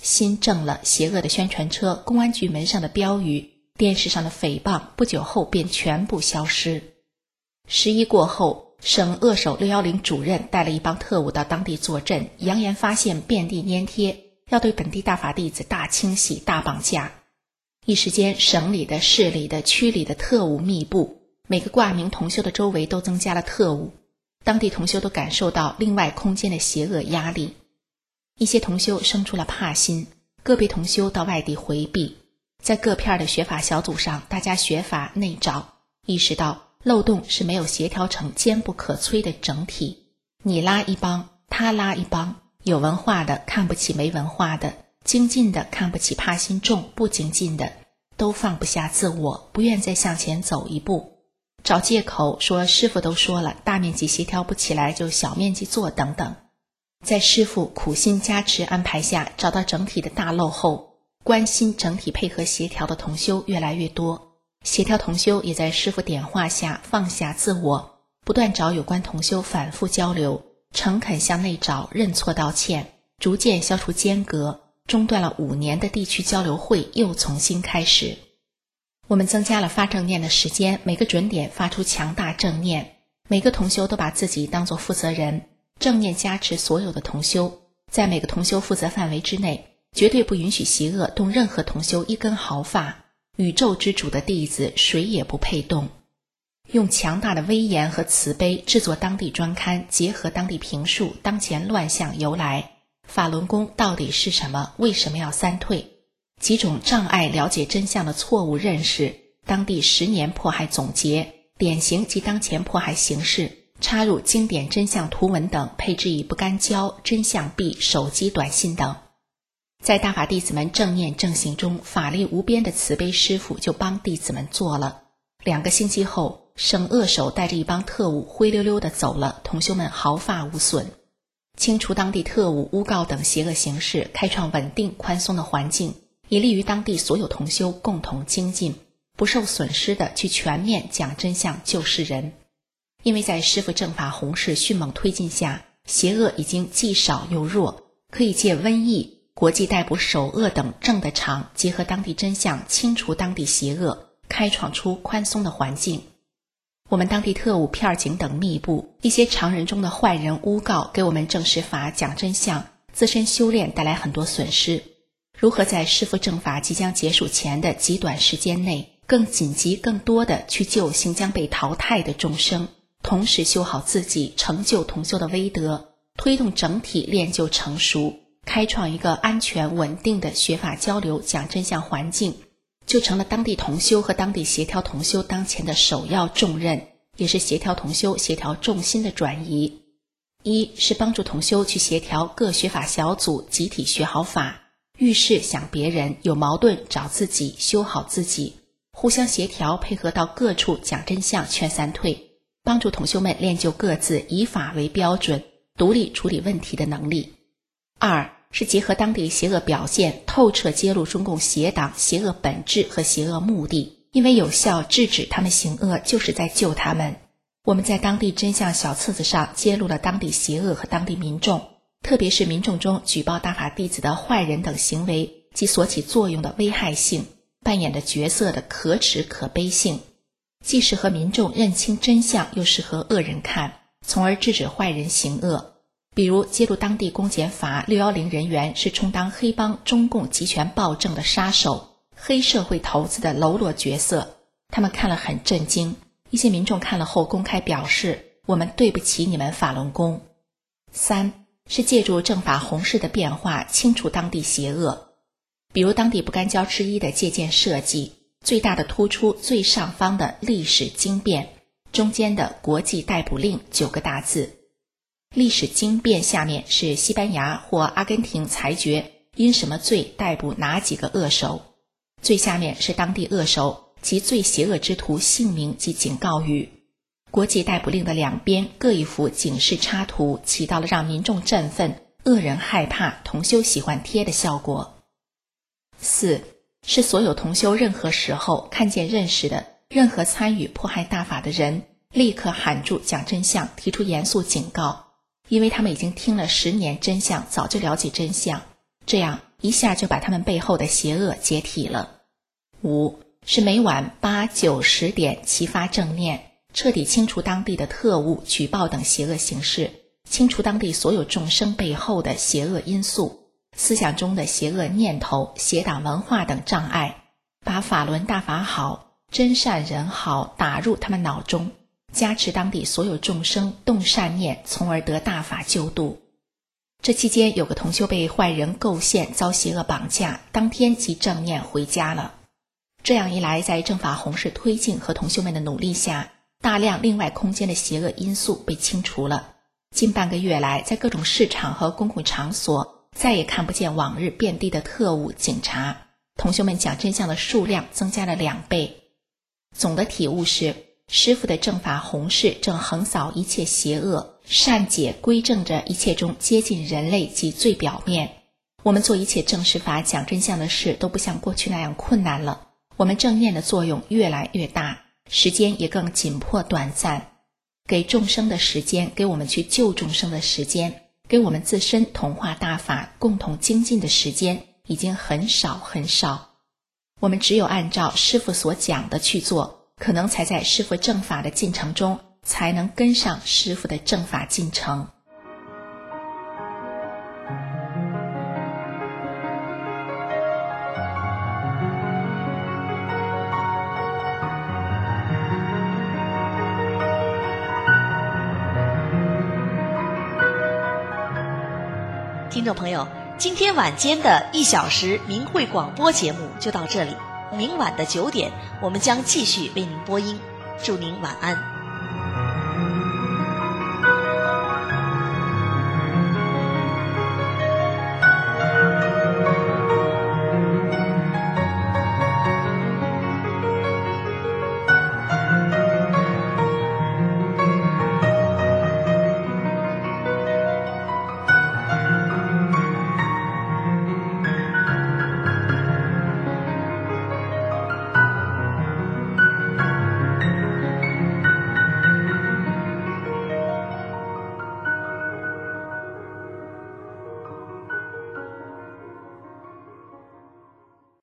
新政了，邪恶的宣传车，公安局门上的标语，电视上的诽谤，不久后便全部消失。十一过后，省恶手六一零主任带了一帮特务到当地坐镇，扬言发现遍地粘贴，要对本地大法弟子大清洗、大绑架。一时间，省里的、市里的、区里的特务密布，每个挂名同修的周围都增加了特务，当地同修都感受到另外空间的邪恶压力。一些同修生出了怕心，个别同修到外地回避。在各片的学法小组上，大家学法内找，意识到漏洞是没有协调成坚不可摧的整体。你拉一帮，他拉一帮，有文化的看不起没文化的，精进的看不起怕心重不精进的，都放不下自我，不愿再向前走一步，找借口说师父都说了，大面积协调不起来就小面积做等等。在师父苦心加持安排下，找到整体的大漏后，关心整体配合协调的同修越来越多，协调同修也在师父点化下放下自我，不断找有关同修反复交流，诚恳向内找，认错道歉，逐渐消除间隔，中断了五年的地区交流会又重新开始。我们增加了发正念的时间，每个准点发出强大正念，每个同修都把自己当作负责人，正念加持所有的同修，在每个同修负责范围之内，绝对不允许邪恶动任何同修一根毫发，宇宙之主的弟子谁也不配动。用强大的威严和慈悲制作当地专刊，结合当地评述当前乱象由来，法轮功到底是什么，为什么要三退，几种障碍了解真相的错误认识，当地十年迫害总结，典型及当前迫害形式，插入经典真相图文等，配置以不干胶、真相币、手机短信等。在大法弟子们正念正行中，法力无边的慈悲师父就帮弟子们做了。两个星期后，省恶手带着一帮特务灰溜溜地走了，同修们毫发无损。清除当地特务、诬告等邪恶形式，开创稳定宽松的环境，以利于当地所有同修共同精进，不受损失地去全面讲真相救世人。因为在师父正法弘誓迅猛推进下，邪恶已经既少又弱，可以借瘟疫、国际逮捕首恶等正的场，结合当地真相清除当地邪恶，开创出宽松的环境。我们当地特务片警等密布，一些常人中的坏人诬告，给我们正实法讲真相自身修炼带来很多损失。如何在师父正法即将结束前的极短时间内，更紧急更多的去救行将被淘汰的众生，同时修好自己，成就同修的威德，推动整体练就成熟，开创一个安全稳定的学法交流讲真相环境，就成了当地同修和当地协调同修当前的首要重任，也是协调同修协调重心的转移。一是帮助同修去协调各学法小组集体学好法，遇事想别人，有矛盾找自己，修好自己，互相协调配合到各处讲真相劝三退，帮助同修们练就各自以法为标准，独立处理问题的能力。二是结合当地邪恶表现，透彻揭露中共邪党邪恶本质和邪恶目的，因为有效制止他们行恶就是在救他们。我们在当地真相小册子上揭露了当地邪恶和当地民众，特别是民众中举报大法弟子的坏人等行为及所起作用的危害性，扮演的角色的可耻可悲性，既适合民众认清真相，又适合恶人看，从而制止坏人行恶。比如揭露当地公检法六一零人员是充当黑帮中共集权暴政的杀手，黑社会头子的喽啰角色，他们看了很震惊，一些民众看了后公开表示，我们对不起你们法轮功。三是借助正法弘誓的变化，清除当地邪恶。比如当地不干胶之一的借鉴设计，最大的突出最上方的历史经变，中间的国际逮捕令九个大字。历史经变下面是西班牙或阿根廷裁决因什么罪逮捕哪几个恶手，最下面是当地恶手及最邪恶之徒姓名及警告语。国际逮捕令的两边各一幅警示插图，起到了让民众振奋、恶人害怕、同修喜欢贴的效果。四是所有同修任何时候看见认识的任何参与迫害大法的人，立刻喊住讲真相，提出严肃警告，因为他们已经听了十年真相，早就了解真相，这样一下就把他们背后的邪恶解体了。五是每晚八九十点齐发正念，彻底清除当地的特务、举报等邪恶形式，清除当地所有众生背后的邪恶因素，思想中的邪恶念头、邪党文化等障碍，把法轮大法好、真善人好打入他们脑中，加持当地所有众生动善念，从而得大法救度。这期间有个同修被坏人构陷，遭邪恶绑架，当天即正念回家了。这样一来，在正法弘誓推进和同修们的努力下，大量另外空间的邪恶因素被清除了。近半个月来，在各种市场和公共场所再也看不见往日遍地的特务警察，同修们讲真相的数量增加了两倍。总的体悟是，师父的正法弘誓正横扫一切邪恶，善解归正着一切中接近人类及最表面。我们做一切正实法讲真相的事都不像过去那样困难了，我们正念的作用越来越大，时间也更紧迫短暂。给众生的时间，给我们去救众生的时间，给我们自身同化大法共同精进的时间已经很少很少。我们只有按照师父所讲的去做，可能才在师父正法的进程中才能跟上师父的正法进程。 听众朋友，今天晚间的一小时明慧广播节目就到这里，明晚的九点我们将继续为您播音，祝您晚安。